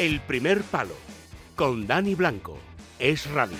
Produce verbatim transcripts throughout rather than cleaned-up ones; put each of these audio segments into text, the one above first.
El primer palo, con Dani Blanco. Es Radio.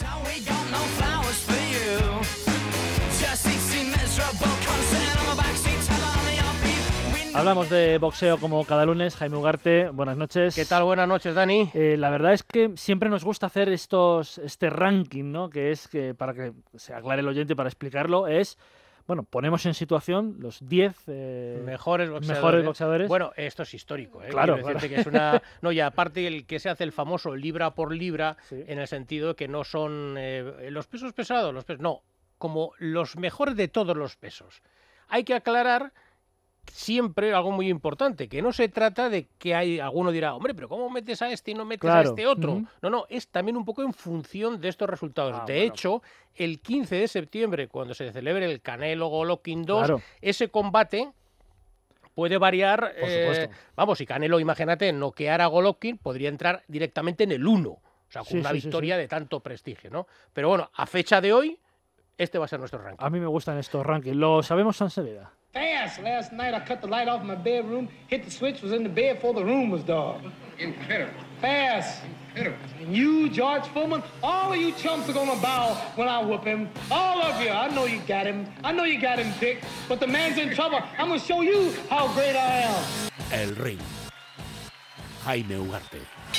Hablamos de boxeo como cada lunes. Jaime Ugarte, buenas noches. ¿Qué tal? Buenas noches, Dani. Eh, la verdad es que siempre nos gusta hacer estos, este ranking, ¿no? Que es que, para que se aclare el oyente, para explicarlo, es, bueno, ponemos en situación los diez eh, mejores, boxeadores. mejores boxeadores. Bueno, esto es histórico, ¿eh? Claro, Quiero claro. decirte que es una... No, y aparte el que se hace el famoso libra por libra, Sí. en el sentido de que no son eh, los pesos pesados, los pesos, no, como los mejores de todos los pesos. Hay que aclarar siempre algo muy importante, que no se trata de que hay alguno dirá, hombre, pero ¿cómo metes a este y no metes Claro. a este otro? Uh-huh. No, no, es también un poco en función de estos resultados. Ah, de bueno. hecho, el quince de septiembre, cuando se celebre el Canelo Golovkin dos, Claro. ese combate puede variar. Por eh, supuesto. vamos, si Canelo, imagínate, noqueara a Golovkin, podría entrar directamente en el uno. O sea, con Sí, una sí, sí, victoria sí. de tanto prestigio, ¿no? Pero bueno, a fecha de hoy, este va a ser nuestro ranking. A mí me gustan estos rankings. Lo sabemos, Sanseveda. Fast. Last night I cut the light off my bedroom, hit the switch, was in the bed before the room was dark. Incredible. Fast. Incredible. And you, George Foreman, all of you chumps are gonna bow when I whoop him. All of you. I know you got him. I know you got him, Dick. But the man's in trouble. I'm gonna show you how great I am. El ring. Jaime Ugarte.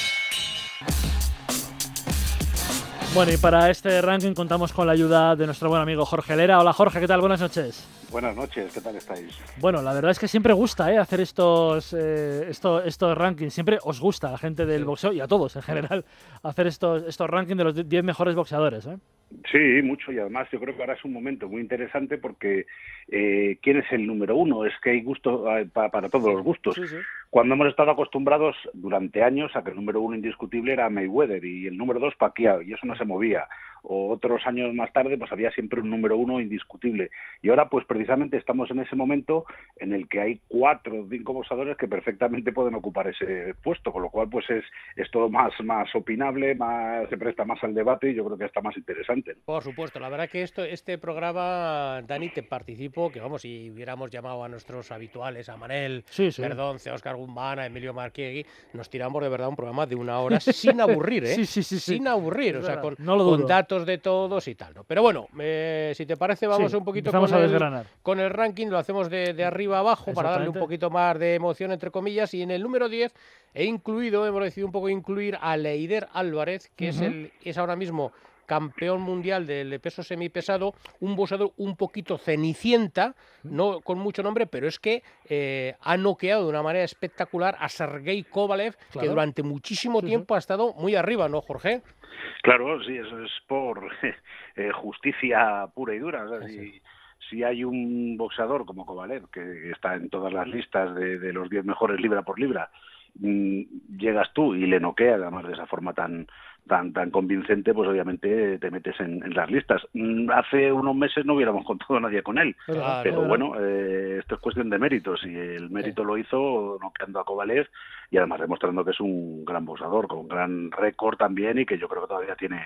Bueno, y para este ranking contamos con la ayuda de nuestro buen amigo Jorge Lera. Hola Jorge, ¿qué tal? Buenas noches. Buenas noches, ¿qué tal estáis? Bueno, la verdad es que siempre gusta ¿eh? hacer estos, eh, esto, estos rankings. Siempre os gusta a la gente del boxeo y a todos en general hacer estos, estos rankings de los diez mejores boxeadores. ¿eh? Sí, mucho, y además yo creo que ahora es un momento muy interesante porque eh, ¿quién es el número uno? Es que hay gusto eh, para, para todos los gustos. Sí, sí. Cuando hemos estado acostumbrados durante años a que el número uno indiscutible era Mayweather y el número dos Pacquiao, y eso no se movía. O otros años más tarde pues había siempre un número uno indiscutible. Y ahora pues precisamente estamos en ese momento en el que hay cuatro o cinco boxeadores que perfectamente pueden ocupar ese puesto, con lo cual pues es, es todo más, más opinable, más, se presta más al debate y yo creo que está más interesante. Por supuesto, la verdad que esto, este programa, Dani, te participo, que vamos, si hubiéramos llamado a nuestros habituales, a Manel, Sí, sí. Verdonce, a Óscar Gumbán, a Emilio Marquiegui, nos tiramos de verdad un programa de una hora sin aburrir, ¿eh? Sí, sí, sí, sí. Sin aburrir, Es o sea, verdad, con, no lo con dudo. datos de todos y tal, ¿no? Pero bueno, eh, si te parece, vamos Sí, un poquito empezamos con a el, desgranar. con el ranking, lo hacemos de, de arriba a abajo para darle un Exactamente. poquito más de emoción, entre comillas, y en el número diez he incluido, hemos decidido un poco incluir a Leider Álvarez, que es, Ujú. el, es ahora mismo campeón mundial del peso semipesado, un boxeador un poquito cenicienta, no con mucho nombre, pero es que eh, ha noqueado de una manera espectacular a Sergei Kovalev, Claro. que durante muchísimo Sí, tiempo ha estado muy arriba, ¿no, Jorge? Claro, sí, eso es por eh, justicia pura y dura. O sea, si, si hay un boxeador como Kovalev, que está en todas las listas de, de los diez mejores libra por libra, mmm, llegas tú y le noqueas, además de esa forma tan tan tan convincente, pues obviamente te metes en, en las listas. Mm, hace unos meses no hubiéramos contado a nadie con él, Claro, pero claro. bueno, eh, esto es cuestión de méritos, y el mérito lo hizo noqueando a Kovalev y además demostrando que es un gran boxeador, con un gran récord también, y que yo creo que todavía tiene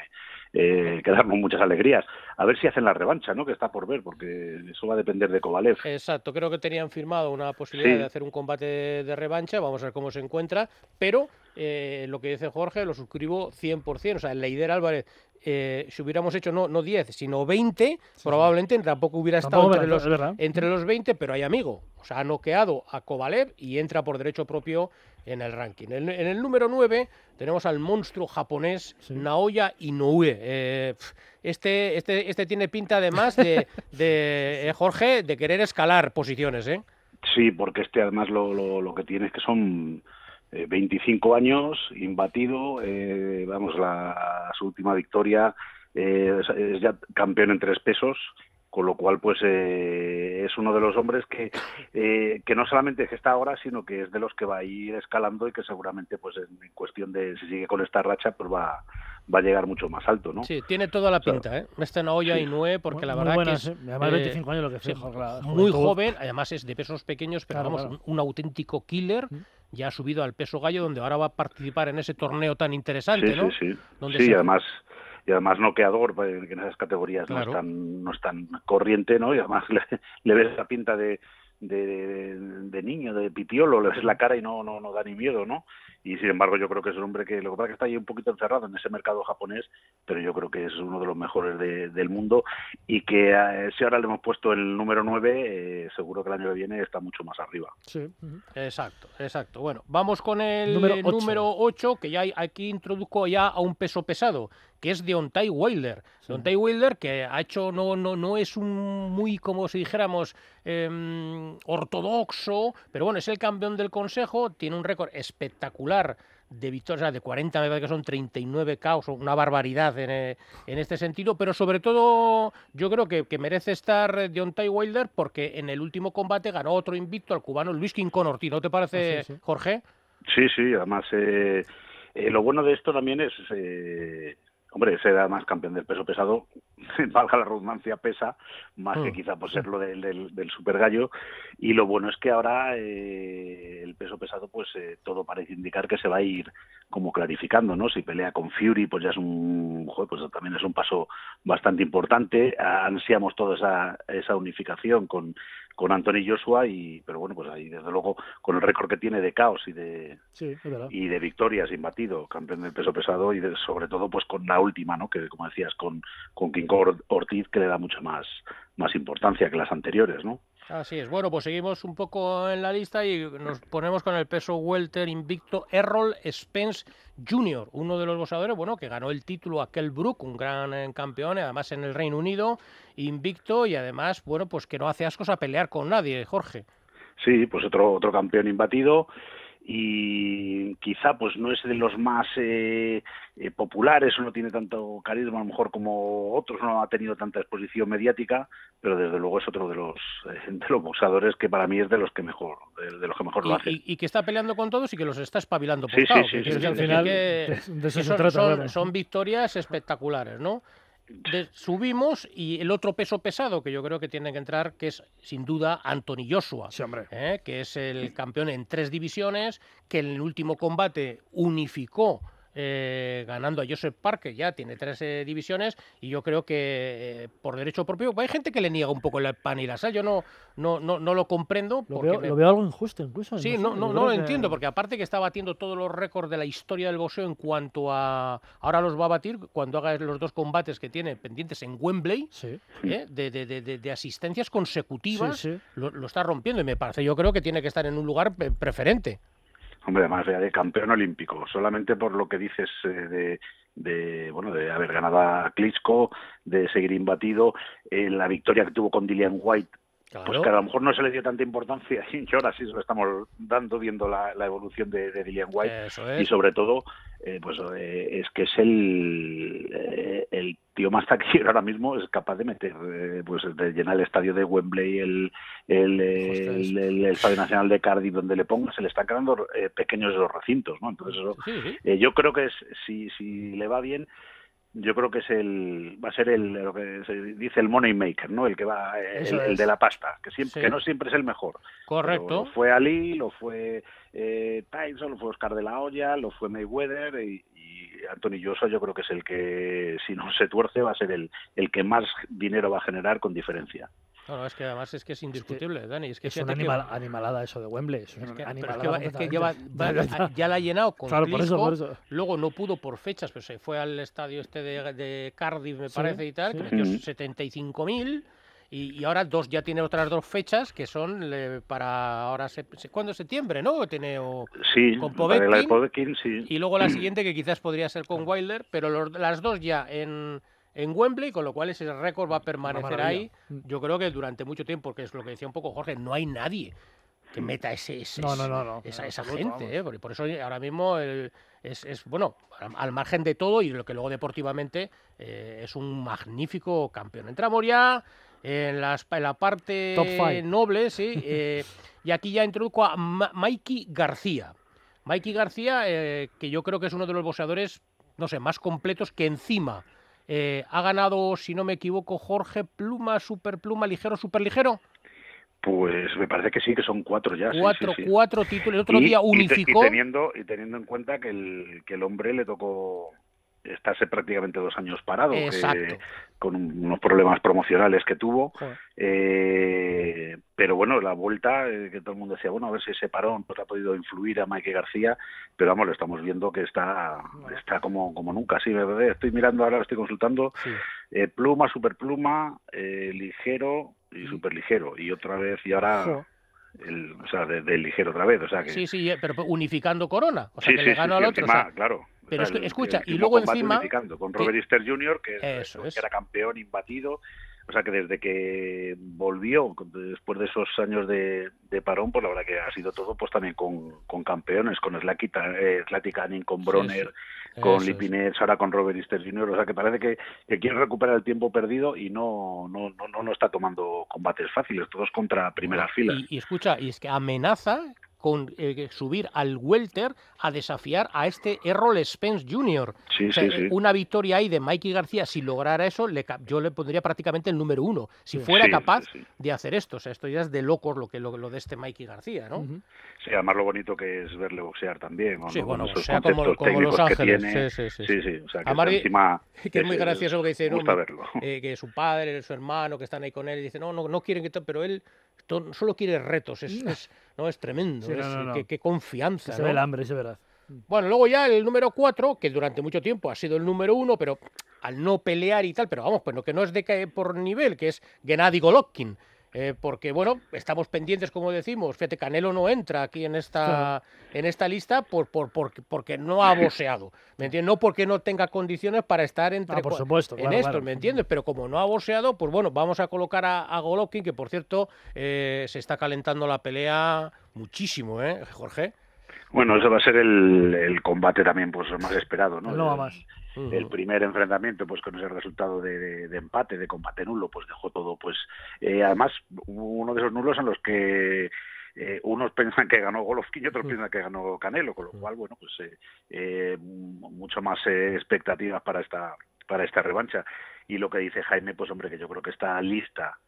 eh, que darnos muchas alegrías. A ver si hacen la revancha, ¿no? Que está por ver, porque eso va a depender de Kovalev. Exacto, creo que tenían firmado una posibilidad Sí. de hacer un combate de, de revancha, vamos a ver cómo se encuentra, pero eh, lo que dice Jorge lo suscribo cien por ciento, o sea, el Leider Álvarez, eh, si hubiéramos hecho no, no diez, sino veinte, Sí, probablemente sí. tampoco hubiera Tampoco estado entre me- los, es verdad. entre los veinte, pero hay amigo, o sea, ha noqueado a Kovalev y entra por derecho propio en el ranking. En, en el número nueve tenemos al monstruo japonés Sí. Naoya Inoue. Eh, pf, este, este, este tiene pinta además de, de eh, Jorge, de querer escalar posiciones, ¿eh? Sí, porque este además lo, lo, lo que tiene es que son eh, veinticinco años, imbatido, eh, vamos, la, su última victoria eh, es, es ya campeón en tres pesos, con lo cual pues eh, es uno de los hombres que eh, que no solamente es que está ahora, sino que es de los que va a ir escalando y que seguramente pues en, en cuestión de si sigue con esta racha pues va va a llegar mucho más alto, ¿no? Sí, tiene toda la pinta, ¿eh? Este Naoya Sí. Inoue, porque la Muy verdad buena, que es sí. Además, eh, veinticinco años lo que sí, fijo, la muy juventud. joven, además es de pesos pequeños, pero Claro, vamos, claro. Un, un auténtico killer. Ya ha subido al peso gallo, donde ahora va a participar en ese torneo tan interesante, sí, ¿no? sí, sí. Donde Sí, se- y además y además noqueador, que en esas categorías Claro. no es tan no es tan corriente, ¿no? Y además le, le ves la pinta de de, de, de niño, de pipiolo, le ves la cara y no no no da ni miedo, ¿no? y sin embargo yo creo que es un hombre que lo que pasa es que está ahí un poquito encerrado en ese mercado japonés, pero yo creo que es uno de los mejores de, del mundo y que eh, si ahora le hemos puesto el número nueve, eh, seguro que el año que viene está mucho más arriba. Sí. Uh-huh. Exacto, exacto. Bueno, vamos con el Número eh, ocho. número ocho, que ya hay- aquí introduzco ya a un peso pesado, que es Deontay Wilder. Sí. Deontay Wilder, que ha hecho, no, no, no es un muy, como si dijéramos, eh, ortodoxo, pero bueno, es el campeón del Consejo, tiene un récord espectacular de victorias, de cuarenta, me parece que son treinta y nueve K, o una barbaridad en, eh, en este sentido, pero sobre todo yo creo que, que merece estar eh, Deontay Wilder porque en el último combate ganó otro invicto al cubano Luis Quincón Ortiz, ¿no te parece, Ah, sí, sí. Jorge? Sí, sí, además eh, eh, lo bueno de esto también es, eh, hombre, ser además campeón del peso pesado, valga la redundancia, pesa más Mm. que quizá por ser lo del, del, del super gallo, y lo bueno es que ahora eh, el peso pesado, pues eh, todo parece indicar que se va a ir como clarificando, ¿no? Si pelea con Fury, pues ya es un, joder, pues también es un paso bastante importante, ansiamos toda esa, esa unificación con con Anthony Joshua, y pero bueno, pues ahí desde luego con el récord que tiene de caos y de Sí, es verdad. y de victorias imbatido, campeón del peso pesado, y de, sobre todo pues con la última, ¿no? Que como decías, con con King Ortiz, que le da mucha más más importancia que las anteriores, ¿no? Así es. Bueno, pues seguimos un poco en la lista y nos ponemos con el peso welter invicto Errol Spence junior, uno de los boxeadores, bueno, que ganó el título a Kell Brook, un gran eh, campeón, además en el Reino Unido, invicto y además, bueno, pues que no hace ascos a pelear con nadie, Jorge. Sí, pues otro otro campeón imbatido, y quizá pues no es de los más eh, eh, populares, o no tiene tanto carisma a lo mejor como otros, no ha tenido tanta exposición mediática, pero desde luego es otro de los eh, de los boxeadores que para mí es de los que mejor de, de los que mejor Y, lo hace. y- y que está peleando con todos y que los está espabilando por Sí, sí, cao, sí, que sí, quiero sí, decir al que- final, que- de- de eso que se son, trata, son- claro. son victorias espectaculares, ¿no? De- subimos y el otro peso pesado que yo creo que tiene que entrar, que es sin duda Anthony Joshua, Sí, hombre. ¿eh? Que es el campeón en tres divisiones, que en el último combate unificó eh, ganando a Joseph Parker, ya tiene tres eh, divisiones, y yo creo que eh, por derecho propio, hay gente que le niega un poco el pan y la sal, yo no, no, no, no lo comprendo. Lo porque veo, me- lo veo algo injusto incluso. Sí, sé, no, no, yo no creo lo que- entiendo, porque aparte que está batiendo todos los récords de la historia del boxeo en cuanto a... Ahora los va a batir cuando haga los dos combates que tiene pendientes en Wembley, Sí, ¿eh? de, de- de- de- de asistencias consecutivas, sí, sí. Lo, lo está rompiendo y me parece, yo creo que tiene que estar en un lugar pe- preferente. Hombre, además ya de campeón olímpico, solamente por lo que dices eh, de, de bueno de haber ganado a Klitschko, de seguir imbatido, eh, la victoria que tuvo con Dillian White, Claro. pues que a lo mejor no se le dio tanta importancia, y ahora sí se lo estamos dando viendo la, la evolución de, de Dillian White, Eso es. y sobre todo eh, pues eh, es que es el eh, el tío más taquillero ahora mismo, es capaz de meter eh, pues de llenar el estadio de Wembley, el el, Ostras. el, el- el estadio nacional de Cardiff, donde le ponga, se le están quedando eh, pequeños los recintos, ¿no? Entonces eso, Sí, sí. eh, yo creo que es, si si le va bien, yo creo que es el va a ser el lo que se dice el money maker, ¿no? El que va eh, Eso el, el es. de la pasta, que siempre Sí. que no siempre es el mejor. Correcto. Lo, lo fue Ali, lo fue eh, Tyson, lo fue Oscar de la Hoya, lo fue Mayweather, y, y Anthony Joshua yo creo que es el que, si no se tuerce, va a ser el, el que más dinero va a generar con diferencia. No, no, es que además es que es indiscutible, Dani. Es que Es una fíjate que- animal- animalada eso de Wembley. Es Es una que, pero es animalada que, va- es que lleva, completamente. va- ya la ha llenado con Claro, por eso, Klitschko, por eso. luego no pudo por fechas, pero se fue al estadio este de, de Cardiff, me Sí, parece, y tal, sí. que metió Mm. setenta y cinco mil, y, y ahora dos ya tiene otras dos fechas que son le- para ahora, se, se- ¿cuándo? Septiembre, ¿no? Tiene, o- Sí, Con para la de Povetkin, Povetkin, sí. y luego la siguiente que quizás podría ser con Wilder, pero los- las dos ya en, en Wembley, con lo cual ese récord va a permanecer ahí, maravilla. yo creo que durante mucho tiempo, porque es lo que decía un poco Jorge, no hay nadie que meta ese, ese- No, no, no, no, esa, en esa absoluto, gente, vamos. ¿eh? Por, por eso ahora mismo el- es, es, bueno, al, al margen de todo y lo que luego deportivamente eh, es un magnífico campeón. Entramos ya en, las, en la parte Top five. noble, sí, eh, y aquí ya introduzco a Ma- Mikey García. Mikey García, eh, que yo creo que es uno de los boxeadores, no sé, más completos, que encima eh, ha ganado, si no me equivoco, Jorge, pluma, superpluma, ligero, superligero. Pues me parece que sí, que son cuatro ya. sí, Cuatro, sí, sí. cuatro títulos. El otro Y- día y te- unificó. Y, teniendo, y teniendo en cuenta que el, que el hombre le tocó estarse prácticamente dos años parado, que- Exacto. con un- unos problemas promocionales que tuvo. Joder. Eh, pero bueno, la vuelta, eh, que todo el mundo decía, bueno, a ver si ese parón pues, ha podido influir a Mikey García, pero vamos, lo estamos viendo que está está como, como nunca. Sí, estoy mirando ahora, lo estoy consultando, Sí. eh, pluma, superpluma, eh, ligero y superligero, y otra vez, y ahora... Jo. El, o sea, de, de ligero otra vez, o sea que... Sí, sí, pero unificando Corona, o sea, sí, que sí, le gano sí, al sí, otro. encima, O sea, claro. pero O es sea, que, el- escucha, el y último luego combate encima- unificando con que- Robert Easter junior, que, es, Eso que es. era campeón imbatido. O sea que desde que volvió, después de esos años de, de parón, pues la verdad que ha sido todo pues también con, con campeones, con Slati eh, Canning, con Bronner, sí. con Eso es. Lipinets, ahora con Robert Easter junior O sea que parece que, que quiere recuperar el tiempo perdido y no no, no, no, no está tomando combates fáciles, todos contra primeras filas. Y, y escucha, y es que amenaza con eh, subir al welter a desafiar a este Errol Spence junior Sí, O sea, sí, eh, sí. una victoria ahí de Mikey García, si lograra eso, le, ca- yo le pondría prácticamente el número uno. Si Sí. fuera Sí, capaz sí, sí. de hacer esto. O sea, esto ya es de locos lo que lo, lo de este Mikey García, ¿no? Ujú. Sí, además lo bonito que es verle boxear también, con, Sí, con bueno, esos sea como- conceptos como Los técnicos que Ángeles, tiene. sí, sí, sí, sí, sí, o sea que Además, encima que es muy gracioso porque dice, me no, gusta mi- verlo. eh, que su padre, su hermano, que están ahí con él, y dice, no, no, no quieren que... to-", pero él to- solo quiere retos, es, es- no, es tremendo, Sí, no, es, no, no. Qué, qué confianza, Se ¿no? ve el hambre, es verdad. Bueno, luego ya el número cuatro, que durante mucho tiempo ha sido el número uno, pero al no pelear y tal, pero vamos, pues lo que no es de caer por nivel, que es Gennady Golovkin. Eh, porque, bueno, estamos pendientes, como decimos, fíjate, Canelo no entra aquí en esta, en esta lista por, por, por- porque no ha boxeado, ¿me entiendes? No porque no tenga condiciones para estar entre Ah, por cua- supuesto, en claro, esto, claro. ¿me entiendes? Pero como no ha boxeado, pues bueno, vamos a colocar a, a Golovkin, que por cierto eh, se está calentando la pelea muchísimo, ¿eh, Jorge? Bueno, ese va a ser el, el combate también pues más esperado, ¿no? No va El- más. El Ujú. primer enfrentamiento, pues con ese resultado de, de- de empate, de combate nulo, pues dejó todo, pues eh, además hubo uno de esos nulos en los que eh, unos piensan que ganó Golovkin y otros piensan que ganó Canelo, con lo cual, bueno, pues eh, eh, mucho más eh, expectativas para esta para esta revancha. Y lo que dice Jaime, pues hombre, que yo creo que está lista.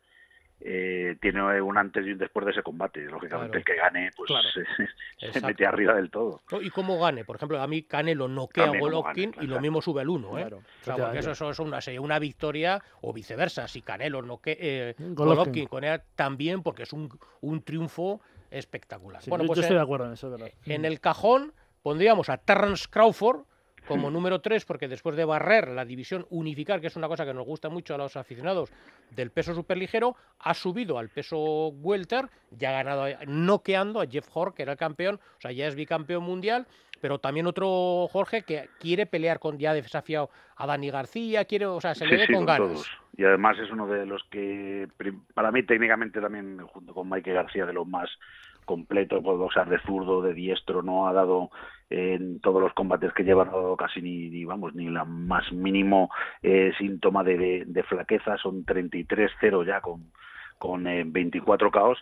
Eh, tiene un antes y un después de ese combate. Lógicamente Claro. el que gane pues Claro. se, se Exacto. mete arriba del todo. ¿No? Y cómo gane, por ejemplo, a mí Canelo noquea a También cómo Golovkin gane, y lo exacto. mismo sube al uno, ¿eh? Claro, O sea, porque efectivamente. eso, eso es una, sería una victoria o viceversa. Si Canelo noquea eh, Golovkin. Golovkin conea también, porque es un, un triunfo espectacular. Sí, bueno, yo, pues yo eh, estoy de acuerdo en eso, es verdad. en el cajón pondríamos a Terrence Crawford como número tres, porque después de barrer la división unificar, que es una cosa que nos gusta mucho a los aficionados del peso superligero, ha subido al peso welter, ya ha ganado eh, noqueando a Jeff Horn, que era el campeón, o sea, ya es bicampeón mundial, pero también otro Jorge que quiere pelear con, ya ha desafiado a Dani García, quiere, o sea, se le Sí, ve sí, con con ganas. todos. Y además es uno de los que, prim- para mí técnicamente también, junto con Mike García, de los más completos, puede boxear de zurdo, de diestro, no ha dado eh, en todos los combates que lleva, no ha dado casi ni, ni vamos, ni la más mínimo eh, síntoma de, de, de flaqueza, son treinta y tres cero ya con, con eh, veinticuatro K Os.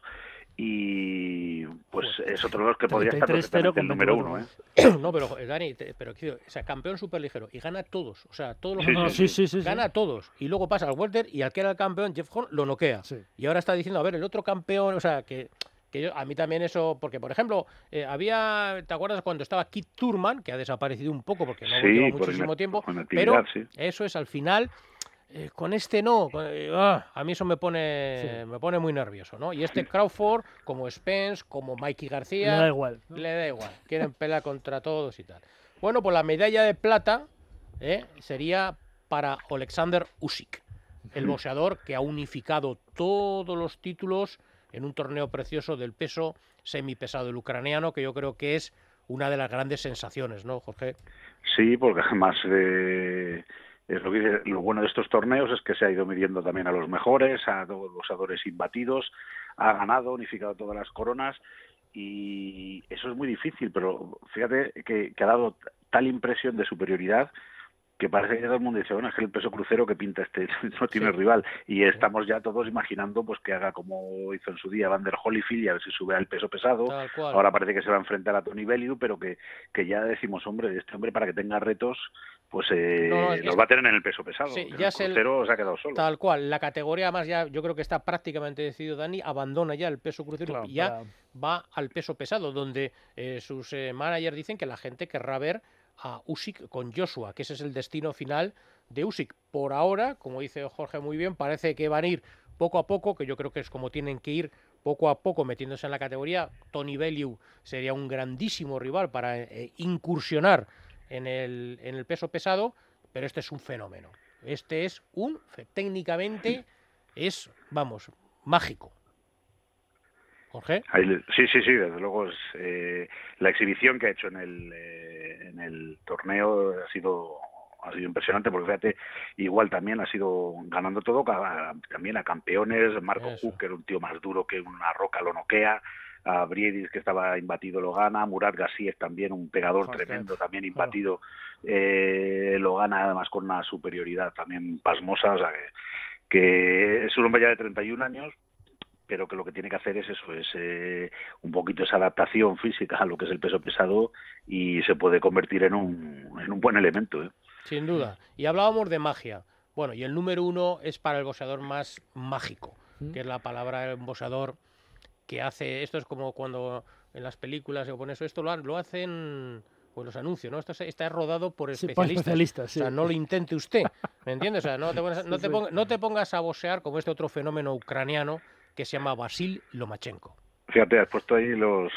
Y pues es otro de los que podría estar treinta y tres cero perfectamente el con número veinticuatro. uno, ¿eh? No, pero eh, Dani, te- pero quiero, o sea, campeón superligero y gana a todos, o sea, todos los Sí, No, campeones. sí, sí, sí, sí. Gana a todos y luego pasa al welter y al que era el campeón, Jeff Horn, lo noquea. Sí. Y ahora está diciendo, a ver, el otro campeón, o sea, que, que yo, a mí también eso, porque por ejemplo, eh, había, ¿te acuerdas cuando estaba Keith Thurman, que ha desaparecido un poco porque no Sí, lleva por muchísimo ina- tiempo, con pero actividad, sí. eso es al final. Eh, con este no, con- eh, ah, a mí eso me pone Sí. me pone muy nervioso, ¿no? Y este Crawford, como Spence, como Mikey Le García, da igual. ¿no? le da igual, quieren pelear contra todos y tal. Bueno, pues la medalla de plata ¿eh? sería para Alexander Usyk, el boxeador que ha unificado todos los títulos en un torneo precioso del peso semipesado, el ucraniano, que yo creo que es una de las grandes sensaciones, ¿no, Jorge? Sí, porque además eh, es lo que dice, lo bueno de estos torneos es que se ha ido midiendo también a los mejores, a todos los boxeadores imbatidos, ha ganado, unificado todas las coronas y eso es muy difícil, pero fíjate que, que ha dado tal impresión de superioridad que parece que todo el mundo dice, bueno, es que el peso crucero que pinta este no tiene Sí. rival y estamos ya todos imaginando pues que haga como hizo en su día Vander Holyfield y a ver si sube al peso pesado. Tal cual. Ahora parece que se va a enfrentar a Tony Bellew, pero que, que ya decimos, hombre, este hombre para que tenga retos, pues eh, No, no, es- los va a tener en el peso pesado. Sí, En ya el es el- crucero se ha quedado solo. Tal cual, la categoría más ya, yo creo que está prácticamente decidido Dani, abandona ya el peso crucero Claro, y ya para- va al peso pesado, donde eh, sus eh, managers dicen que la gente querrá ver a Usyk con Joshua, que ese es el destino final de Usyk. Por ahora, como dice Jorge muy bien, parece que van a ir poco a poco, que yo creo que es como tienen que ir poco a poco metiéndose en la categoría. Tony Bellew sería un grandísimo rival para eh, incursionar en el, en el peso pesado, pero este es un fenómeno. Este es un, técnicamente, es, vamos, mágico. Jorge. Sí, sí, sí, desde luego es, eh, la exhibición que ha hecho en el, eh, en el torneo ha sido... ha sido impresionante, porque fíjate, igual también ha sido ganando todo, a, también a campeones. Marco Hooker, un tío más duro que una roca, lo noquea. A Briedis, que estaba imbatido, lo gana. Murat Gassiev, también un pegador Joder. tremendo, también imbatido, eh, lo gana además con una superioridad también pasmosa. O sea, que, que es un hombre ya de treinta y un años, pero que lo que tiene que hacer es eso, es eh, un poquito esa adaptación física a lo que es el peso pesado, y se puede convertir en un, en un buen elemento, ¿eh? Sin duda. Y hablábamos de magia. Bueno, y el número uno es para el boxeador más mágico, ¿Mm? que es la palabra del boxeador que hace... Esto es como cuando en las películas se pone eso, esto lo, lo hacen... Pues los anuncios, ¿no? Esto está rodado por especialistas. Sí, por especialistas sí. O sea, no lo intente usted, ¿me entiendes? O sea, no te, pongas, no, te pongas, no te pongas a boxear como este otro fenómeno ucraniano que se llama Vasil Lomachenko. Fíjate, has puesto ahí los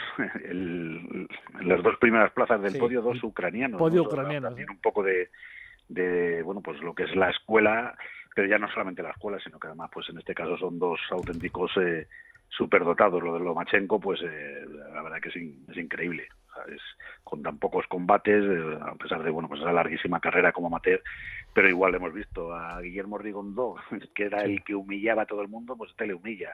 el, las dos primeras plazas del sí, podio, dos ucranianos. Podio ¿no? ucraniano. También un poco de, de, bueno, pues lo que es la escuela, pero ya no solamente la escuela, sino que además, pues en este caso son dos auténticos eh, superdotados. Lo de Lomachenko, pues eh, la verdad que es, in, es increíble. ¿Sabes? Con tan pocos combates, eh, a pesar de, bueno, pues esa larguísima carrera como amateur, pero igual hemos visto a Guillermo Rigondó, que era sí. el que humillaba a todo el mundo, pues este le humilla.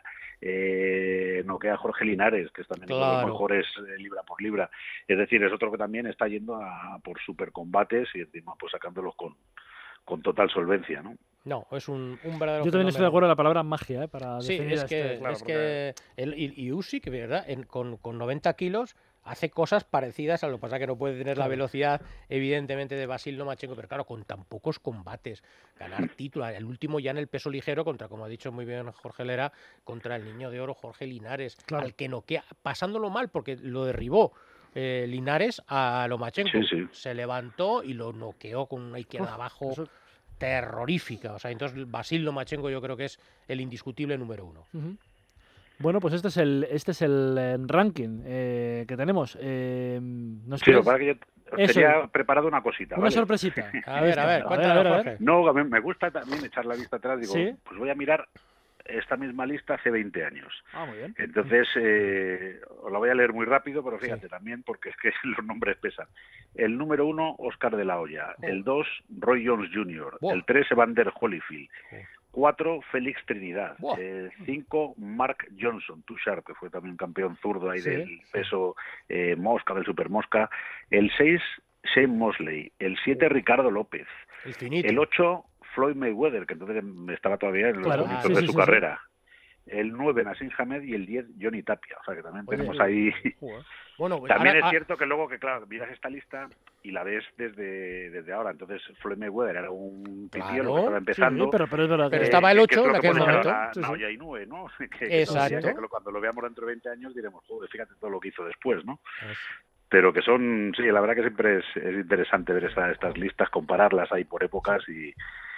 Eh, no queda Jorge Linares, que es también claro. uno de los mejores eh, libra por libra. Es decir, es otro que también está yendo a por supercombates y encima pues sacándolos con, con total solvencia, ¿no? No, es un, un verdadero Yo también fenómeno. estoy de acuerdo en la palabra magia, ¿eh? Para sí, definir es que, este, claro, es porque... que el, y, y Usyk, ¿verdad? En, con, con noventa kilos hace cosas parecidas, a lo que pasa que no puede tener claro. la velocidad, evidentemente, de Vasil Lomachenko, pero claro, con tan pocos combates, ganar título, el último ya en el peso ligero contra, como ha dicho muy bien Jorge Lera, contra el niño de oro Jorge Linares, claro. al que noquea, pasándolo mal porque lo derribó eh, Linares a Lomachenko, sí, sí. se levantó y lo noqueó con una izquierda abajo eso... terrorífica, o sea, entonces Vasil Lomachenko yo creo que es el indiscutible número uno. Uh-huh. Bueno, pues este es el este es el eh, ranking eh, que tenemos. Eh, ¿nos sí, lo para que yo tenía preparado una cosita. Una ¿vale? sorpresita. A ver, a ver, cuéntanos, a ver, a ver. No, a mí me gusta también echar la vista atrás. Digo, ¿Sí? pues voy a mirar esta misma lista hace veinte años. Ah, muy bien. Entonces, eh, os la voy a leer muy rápido, pero fíjate sí. también, porque es que los nombres pesan. El número uno, Oscar de la Hoya. Oh. El dos, Roy Jones junior Oh. El tres, Evander Holyfield. Oh. Cuatro, Félix Trinidad. Wow. Eh, cinco, Mark Johnson, Too Sharp, que fue también campeón zurdo ahí sí, del peso eh, mosca, del super mosca. El seis, Shane Mosley. El siete, Ricardo López. El finito. El ocho, Floyd Mayweather, que entonces estaba todavía en los claro. comienzos ah, sí, de sí, su sí, carrera. Sí. El nueve, Nassim Hamed, y el diez, Johnny Tapia. O sea que también Oye, tenemos ahí... Bueno, también ahora, es ah... cierto que luego que, claro, miras esta lista y la ves desde, desde ahora. Entonces, Floyd Mayweather era un claro. tío, lo que estaba empezando. Sí, pero, pero, es verdad pero que... estaba el ocho en aquel momento. La, sí, la sí. Naoya Inoue, ¿no? que, Exacto. Que, que cuando lo veamos dentro de veinte años diremos, joder, fíjate todo lo que hizo después, ¿no? Es... Pero que son, sí, la verdad que siempre es, es interesante ver esa, estas listas, compararlas ahí por épocas y...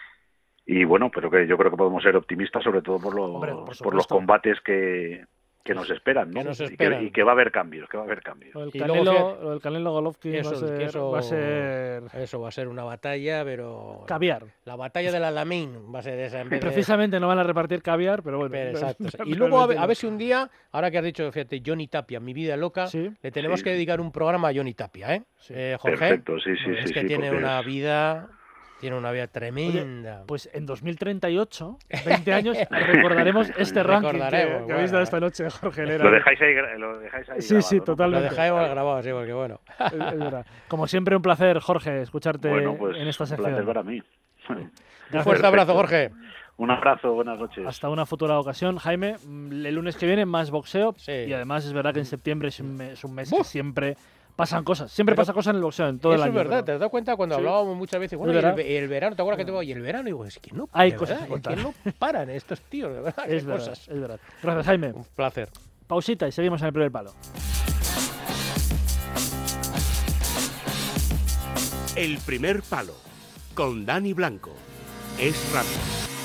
Y bueno, pero que yo creo que podemos ser optimistas, sobre todo por los, Hombre, por por los combates que, que nos esperan, ¿no? Que nos Y, esperan. que, y que va a haber cambios, que va a haber cambios. El Y Canelo, luego, el Canelo Golovkin eso, va, a ser, eso, va a ser... Eso va a ser una batalla, pero... Caviar. La batalla del Alamein va a ser esa. En vez Precisamente de... no van a repartir caviar, pero bueno. Pero exacto. Y luego a ver, a ver si un día, ahora que has dicho, fíjate, Johnny Tapia, Mi vida loca, ¿Sí? le tenemos sí. que dedicar un programa a Johnny Tapia, ¿eh? Sí. eh Jorge. Perfecto, sí, sí, es sí. que sí, tiene una es... vida... Tiene una vida tremenda. Oye, pues en dos mil treinta y ocho, veinte años, recordaremos este ranking que, que bueno, habéis dado esta noche, Jorge Lera. Lo dejáis ahí, lo dejáis ahí Sí, grabado, sí, ¿no? totalmente. Lo dejáis grabado, sí, porque bueno. Es, es verdad. Como siempre, un placer, Jorge, escucharte bueno, pues, en esta sección. Un placer para mí. Un fuerte abrazo, Jorge. Un abrazo, buenas noches. Hasta una futura ocasión. Jaime, el lunes que viene más boxeo. Sí. Y además es verdad que en septiembre es un mes, un mes ¡Buf! que siempre pasan cosas. Siempre Pero pasa cosas en el boxeo, en todo el Eso año. es verdad, pero... ¿te has dado cuenta cuando Sí. hablábamos muchas veces? Bueno, Es y el, verdad. y el verano, ¿te acuerdas que te digo? Y el verano, digo, es que no, Hay de cosas verdad, que es que contar. no paran estos tíos, de verdad, qué Es verdad, cosas. es verdad. Gracias, Jaime. Un placer. Pausita y seguimos en el primer palo. El primer palo con Dani Blanco. Es rápido.